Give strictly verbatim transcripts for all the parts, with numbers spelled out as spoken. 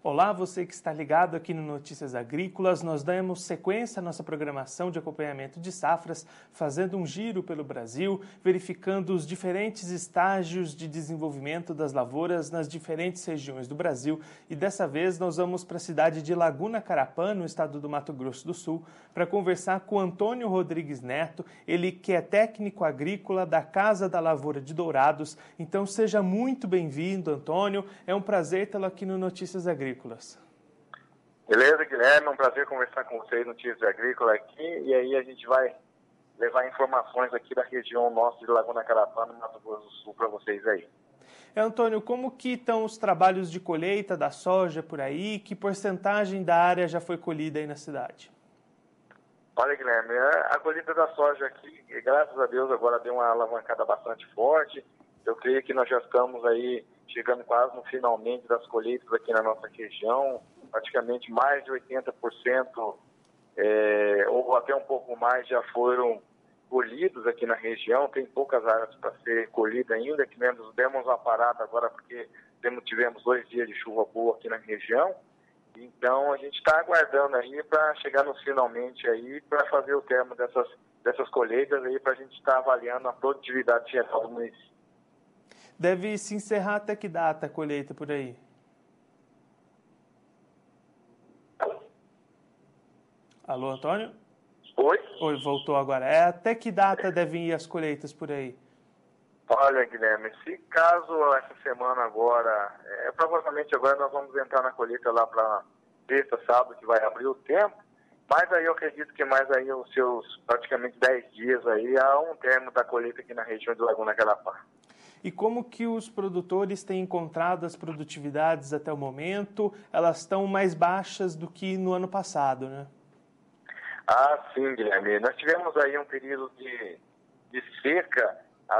Olá, você que está ligado aqui no Notícias Agrícolas. Nós damos sequência à nossa programação de acompanhamento de safras, fazendo um giro pelo Brasil, verificando os diferentes estágios de desenvolvimento das lavouras nas diferentes regiões do Brasil. E dessa vez nós vamos para a cidade de Laguna Carapã, no estado do Mato Grosso do Sul, para conversar com Antônio Rodrigues Neto, ele que é técnico agrícola da Casa da Lavoura de Dourados. Então seja muito bem-vindo, Antônio. É um prazer tê-lo aqui no Notícias Agrícolas. Beleza, Guilherme, é um prazer conversar com vocês no Notícias Agrícolas aqui, e aí a gente vai levar informações aqui da região nossa de Laguna Carapã, no Mato Grosso do Sul, para vocês aí. É, Antônio, como que estão os trabalhos de colheita da soja por aí? Que porcentagem da área já foi colhida aí na cidade? Olha, Guilherme, a colheita da soja aqui, graças a Deus, agora deu uma alavancada bastante forte. Eu creio que nós já estamos aí chegando quase no finalmente das colheitas aqui na nossa região, praticamente mais de oitenta por cento, é, ou até um pouco mais, já foram colhidos aqui na região. Tem poucas áreas para ser colhida ainda, que menos demos uma parada agora porque temos, tivemos dois dias de chuva boa aqui na região. Então a gente está aguardando aí para chegar no finalmente aí, para fazer o termo dessas, dessas colheitas aí, para a gente estar tá avaliando a produtividade geral do município. Deve se encerrar até que data a colheita por aí? Alô, Antônio? Oi? Oi, voltou agora. É, até que data devem ir as colheitas por aí? Olha, Guilherme, se caso essa semana agora, é, provavelmente agora nós vamos entrar na colheita lá para sexta, sábado, que vai abrir o tempo, mas aí eu acredito que mais aí os seus praticamente dez dias aí há um termo da colheita aqui na região de Laguna Carapã. E como que os produtores têm encontrado as produtividades até o momento? Elas estão mais baixas do que no ano passado, né? Ah, sim, Guilherme. Nós tivemos aí um período de, de seca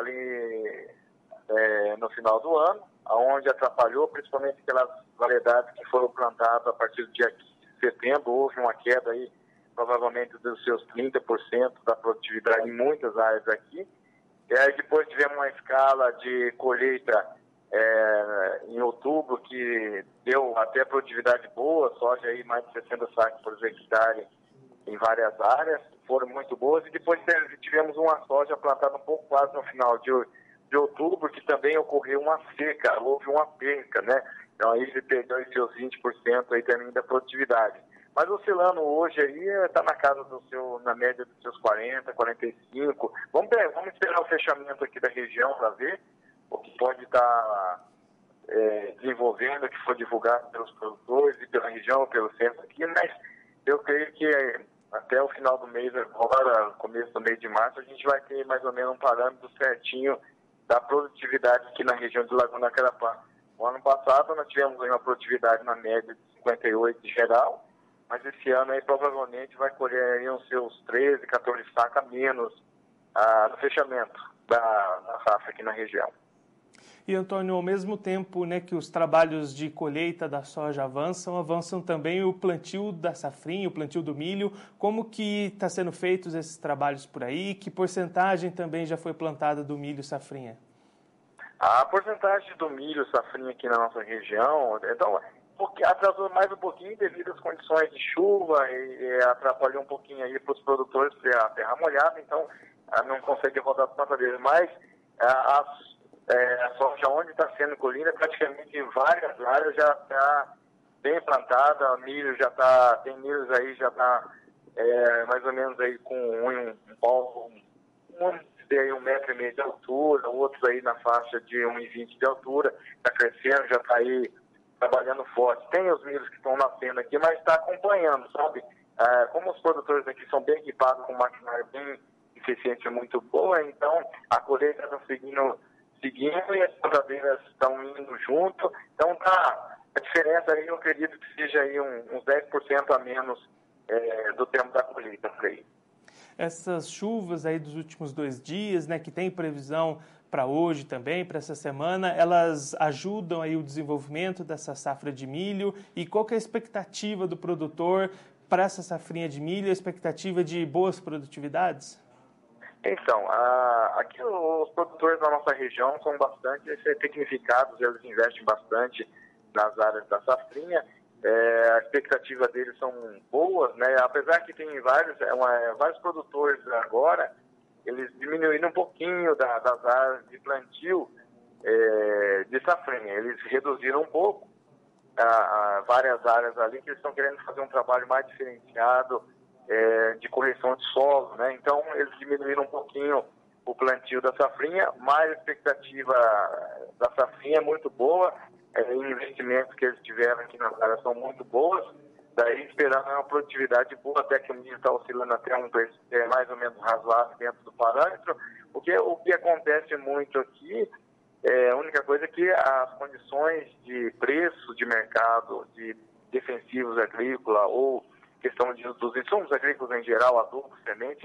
ali é, no final do ano, onde atrapalhou principalmente aquelas variedades que foram plantadas a partir do dia quinze de setembro. Houve uma queda aí, provavelmente dos seus trinta por cento da produtividade em muitas áreas aqui. E aí depois tivemos uma escala de colheita é, em outubro que deu até produtividade boa, soja aí mais de sessenta sacos por hectare em várias áreas, foram muito boas. E depois tivemos uma soja plantada um pouco quase no final de, de outubro, que também ocorreu uma seca, houve uma perca, né? Então aí ele perdeu os seus vinte por cento aí também da produtividade. Mas oscilando hoje aí, está na casa do seu, na média dos seus quarenta, quarenta e cinco. Vamos, vamos esperar o fechamento aqui da região para ver o que pode estar tá, é, desenvolvendo, o que for divulgado pelos produtores e pela região, pelo centro aqui, mas eu creio que até o final do mês agora, começo do mês de março, a gente vai ter mais ou menos um parâmetro certinho da produtividade aqui na região de Laguna Carapã. O ano passado nós tivemos aí uma produtividade na média de cinquenta e oito de geral, mas esse ano aí provavelmente vai colher aí uns seus treze, quatorze sacos a menos ah, no fechamento da, da safra aqui na região. E, Antônio, ao mesmo tempo, né, que os trabalhos de colheita da soja avançam, avançam também o plantio da safrinha, o plantio do milho. Como que está sendo feitos esses trabalhos por aí? Que porcentagem também já foi plantada do milho safrinha? A porcentagem do milho safrinha aqui na nossa região, então, porque atrasou mais um pouquinho devido às condições de chuva e, e atrapalhou um pouquinho aí para os produtores ter a terra molhada, então não consegue rodar as plantadeiras. Mas as É, a soja onde está sendo colhida, praticamente em várias áreas já está bem plantada, milho já está, tem milhos aí já está é, mais ou menos aí com um, um, um, um, um metro e meio de altura, outros aí na faixa de um e vinte de altura, está crescendo, já está aí trabalhando forte. Tem os milhos que estão nascendo aqui, mas está acompanhando, sabe? É, como os produtores aqui são bem equipados com maquinário bem eficiente, muito boa, então a colheita está seguindo seguindo e as plantadeiras estão indo junto. Então tá, a diferença aí eu acredito que seja aí um, uns dez por cento a menos é, do tempo da colheita por aí. Essas chuvas aí dos últimos dois dias, né, que tem previsão para hoje também, para essa semana, elas ajudam aí o desenvolvimento dessa safra de milho. E qual que é a expectativa do produtor para essa safrinha de milho, a expectativa de boas produtividades? Então, a, aqui os produtores da nossa região são bastante tecnificados, eles investem bastante nas áreas da safrinha É, a expectativa deles são boas, né? Apesar que tem vários, é uma, vários produtores agora, eles diminuíram um pouquinho da, das áreas de plantio é, de safrinha. Eles reduziram um pouco a, a várias áreas ali, que eles estão querendo fazer um trabalho mais diferenciado é, de correção de solo, né? Então, eles diminuíram um pouquinho o plantio da safrinha, mas a expectativa da safrinha é muito boa. É, investimentos que eles tiveram aqui na área são muito boas, daí esperando uma produtividade boa, até que o milho está oscilando até um preço é, mais ou menos razoável dentro do parâmetro. O que, o que acontece muito aqui, é, a única coisa é que as condições de preço de mercado, de defensivos agrícola ou questão de, dos insumos agrícolas em geral, adubo, semente,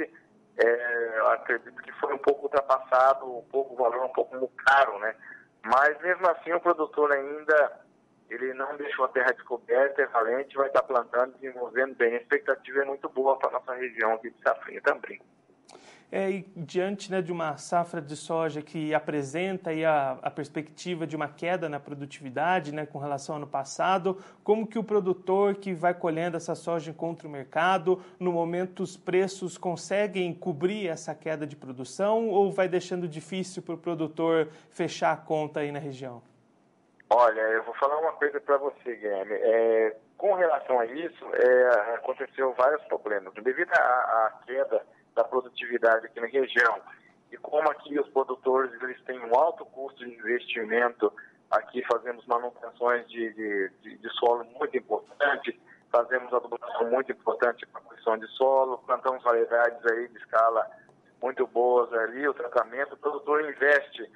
é, eu acredito que foi um pouco ultrapassado, um pouco o valor um pouco caro, né? Mas, mesmo assim, o produtor ainda, ele não deixou a terra descoberta, é valente, vai estar plantando, desenvolvendo bem. A expectativa é muito boa para a nossa região aqui de safrinha também. É, e diante, né, de uma safra de soja que apresenta aí a, a perspectiva de uma queda na produtividade, né, com relação ao ano passado, como que o produtor que vai colhendo essa soja encontra o mercado? No momento, os preços conseguem cobrir essa queda de produção ou vai deixando difícil para o produtor fechar a conta aí na região? Olha, eu vou falar uma coisa para você, Guilherme. É, com relação a isso, é, aconteceu vários problemas. Devido à, à queda da produtividade aqui na região, e como aqui os produtores eles têm um alto custo de investimento, aqui fazemos manutenções de, de, de, de solo muito importante, fazemos adubação muito importante para a correção de solo, plantamos variedades aí de escala muito boas ali, o tratamento, o produtor investe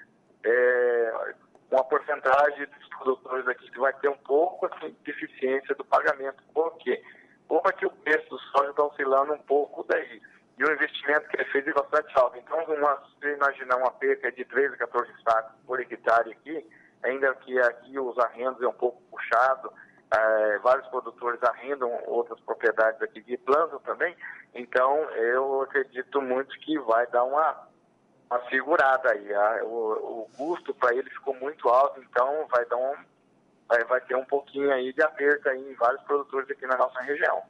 é, uma porcentagem dos produtores aqui que vai ter um pouco assim, de eficiência do pagamento. Por quê? Como é que o preço do soja está oscilando um pouco daí? E o investimento que ele fez é bastante alto. Então, uma, se você imaginar uma perca de treze, quatorze sacos por hectare aqui, ainda que aqui os arrendos é um pouco puxado, é, vários produtores arrendam outras propriedades aqui de plantam também, então eu acredito muito que vai dar uma, uma segurada aí. A, o, o custo para ele ficou muito alto, então vai, dar um, vai, vai ter um pouquinho aí de aperto aí em vários produtores aqui na nossa região.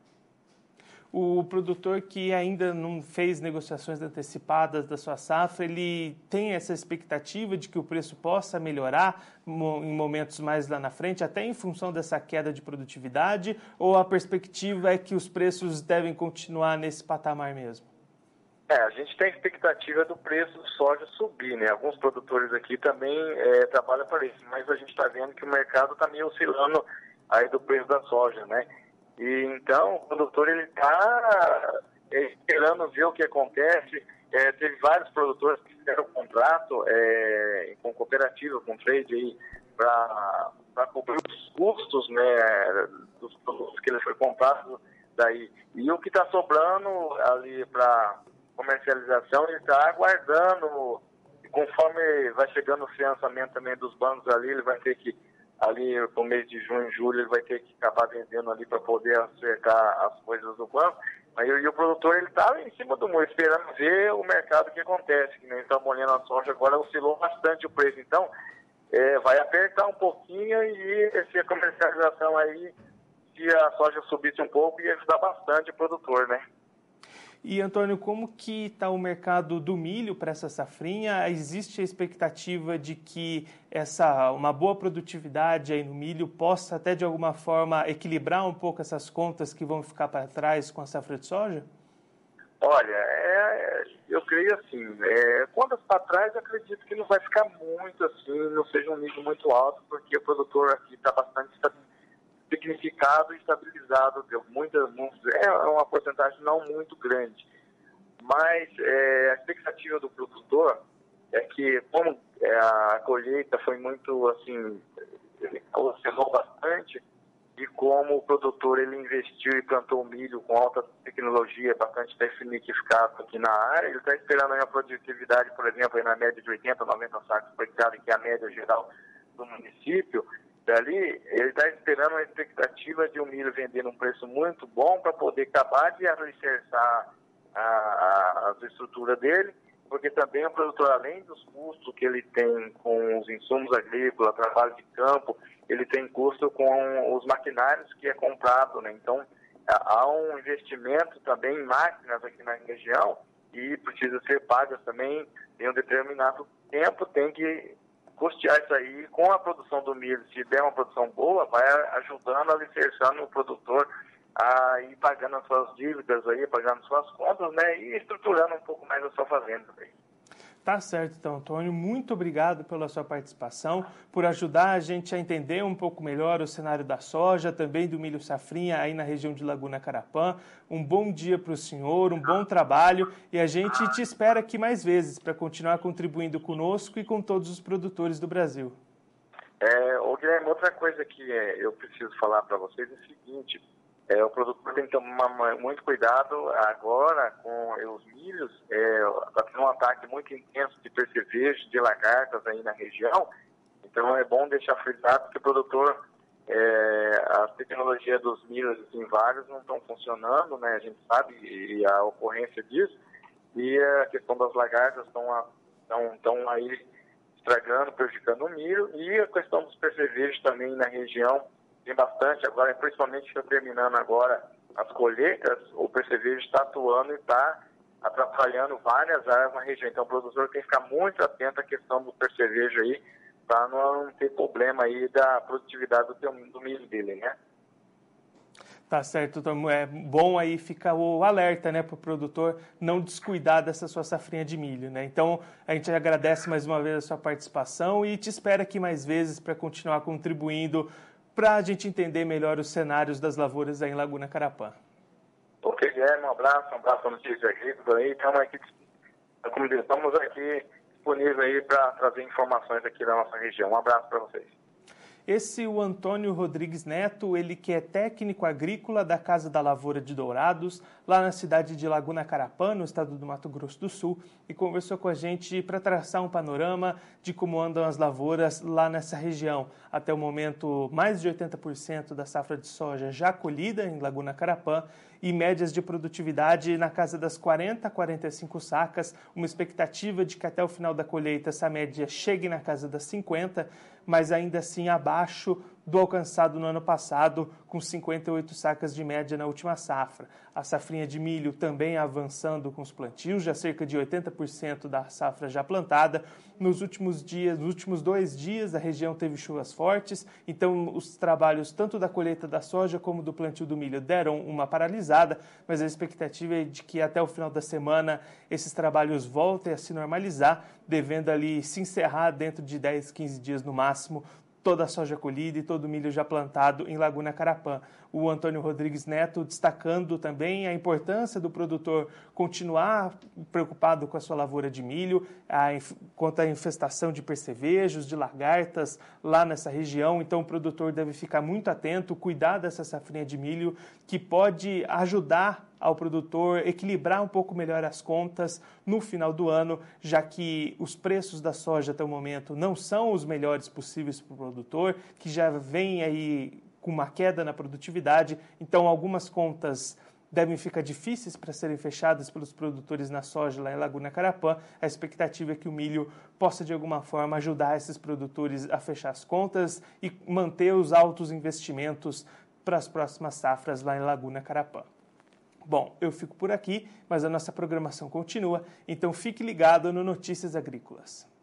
O produtor que ainda não fez negociações antecipadas da sua safra, ele tem essa expectativa de que o preço possa melhorar em momentos mais lá na frente, até em função dessa queda de produtividade, ou a perspectiva é que os preços devem continuar nesse patamar mesmo? É, a gente tem expectativa do preço do soja subir, né? Alguns produtores aqui também é, trabalham para isso, mas a gente está vendo que o mercado está meio oscilando aí do preço da soja, né? E então o produtor ele está esperando ver o que acontece. É, teve vários produtores que fizeram contrato é, com cooperativa, com trade aí, para cobrir os custos, né, dos produtos que ele foi comprado daí. E o que está sobrando ali para comercialização, ele está aguardando, e conforme vai chegando o financiamento também dos bancos ali, ele vai ter que ali no mês de junho, julho, ele vai ter que acabar vendendo ali para poder acertar as coisas do banco. Aí, e o produtor, ele está em cima do muro, esperando ver o mercado que acontece. Que nem está molhando a soja, agora oscilou bastante o preço. Então, é, vai apertar um pouquinho e essa comercialização aí, se a soja subisse um pouco, ia ajudar bastante o produtor, né? E, Antônio, como que está o mercado do milho para essa safrinha? Existe a expectativa de que essa, uma boa produtividade aí no milho possa até, de alguma forma, equilibrar um pouco essas contas que vão ficar para trás com a safra de soja? Olha, é, eu creio assim, é, contas para trás eu acredito que não vai ficar muito assim, não seja um nível muito alto, porque o produtor aqui está bastante significado e estabilizado, muita, é uma porcentagem não muito grande. Mas é, a expectativa do produtor é que, como é, a colheita foi muito, assim, oscilou bastante, e como o produtor ele investiu e plantou milho com alta tecnologia, bastante tecnificado aqui na área, ele está esperando aí a produtividade, por exemplo, aí na média de oitenta, noventa sacos por hectare, que é a média geral do município. Dali, ele está esperando uma expectativa de um milho vender num preço muito bom para poder acabar de alicerçar a, a, a estrutura dele porque também o produtor, além dos custos que ele tem com os insumos agrícolas, trabalho de campo, ele tem custo com os maquinários que é comprado, né? Então, há um investimento também em máquinas aqui na região e precisa ser pagas também em um determinado tempo, tem que custear isso aí com a produção do milho. Se der uma produção boa, vai ajudando, alicerçando o produtor a ir pagando as suas dívidas aí, pagando suas contas, né, e estruturando um pouco mais a sua fazenda aí. Tá certo, então, Antônio. Muito obrigado pela sua participação, por ajudar a gente a entender um pouco melhor o cenário da soja, também do milho safrinha aí na região de Laguna Carapã. Um bom dia para o senhor, um bom trabalho e a gente te espera aqui mais vezes para continuar contribuindo conosco e com todos os produtores do Brasil. É, ô Guilherme, outra coisa que é, eu preciso falar para vocês é o seguinte: É, o produtor tem que tomar muito cuidado agora com os milhos. Está tendo um ataque muito intenso de percevejo, de lagartas aí na região. Então é bom deixar frisado que o produtor, é, a tecnologia dos milhos em vários não estão funcionando, né? A gente sabe e a ocorrência disso. E a questão das lagartas estão aí estragando, prejudicando o milho. E a questão dos percevejos também na região. Tem bastante, agora, principalmente está terminando agora as colheitas, o percevejo está atuando e está atrapalhando várias áreas na região. Então o produtor tem que ficar muito atento à questão do percevejo aí, para não ter problema aí da produtividade do, teu, do milho dele, né? Tá certo, então é bom aí ficar o alerta, né, para o produtor não descuidar dessa sua safrinha de milho, né? Então a gente agradece mais uma vez a sua participação e te espera aqui mais vezes para continuar contribuindo para a gente entender melhor os cenários das lavouras aí em Laguna Carapã. Ok, Guilherme, um abraço, um abraço para Notícias Agrícolas aí. Estamos aqui, como diz, estamos aqui disponíveis aí para trazer informações aqui da nossa região. Um abraço para vocês. Esse é o Antônio Rodrigues Neto, ele que é técnico agrícola da Casa da Lavoura de Dourados, lá na cidade de Laguna Carapã, no estado do Mato Grosso do Sul, e conversou com a gente para traçar um panorama de como andam as lavouras lá nessa região. Até o momento, mais de oitenta por cento da safra de soja já colhida em Laguna Carapã e médias de produtividade na casa das quarenta a quarenta e cinco sacas, uma expectativa de que até o final da colheita essa média chegue na casa das cinquenta, mas ainda assim abaixo do alcançado no ano passado, com cinquenta e oito sacas de média na última safra. A safrinha de milho também avançando com os plantios, já cerca de oitenta por cento da safra já plantada. Nos últimos dias, nos últimos dois dias, a região teve chuvas fortes, então os trabalhos tanto da colheita da soja como do plantio do milho deram uma paralisada, mas a expectativa é de que até o final da semana esses trabalhos voltem a se normalizar, devendo ali se encerrar dentro de dez, quinze dias no máximo, toda a soja colhida e todo o milho já plantado em Laguna Carapã. O Antônio Rodrigues Neto destacando também a importância do produtor continuar preocupado com a sua lavoura de milho, a, quanto à infestação de percevejos, de lagartas lá nessa região. Então o produtor deve ficar muito atento, cuidar dessa safrinha de milho, que pode ajudar ao produtor equilibrar um pouco melhor as contas no final do ano, já que os preços da soja até o momento não são os melhores possíveis para o produtor, que já vem aí com uma queda na produtividade, então algumas contas devem ficar difíceis para serem fechadas pelos produtores na soja lá em Laguna Carapã. A expectativa é que o milho possa de alguma forma ajudar esses produtores a fechar as contas e manter os altos investimentos para as próximas safras lá em Laguna Carapã. Bom, eu fico por aqui, mas a nossa programação continua, então fique ligado no Notícias Agrícolas.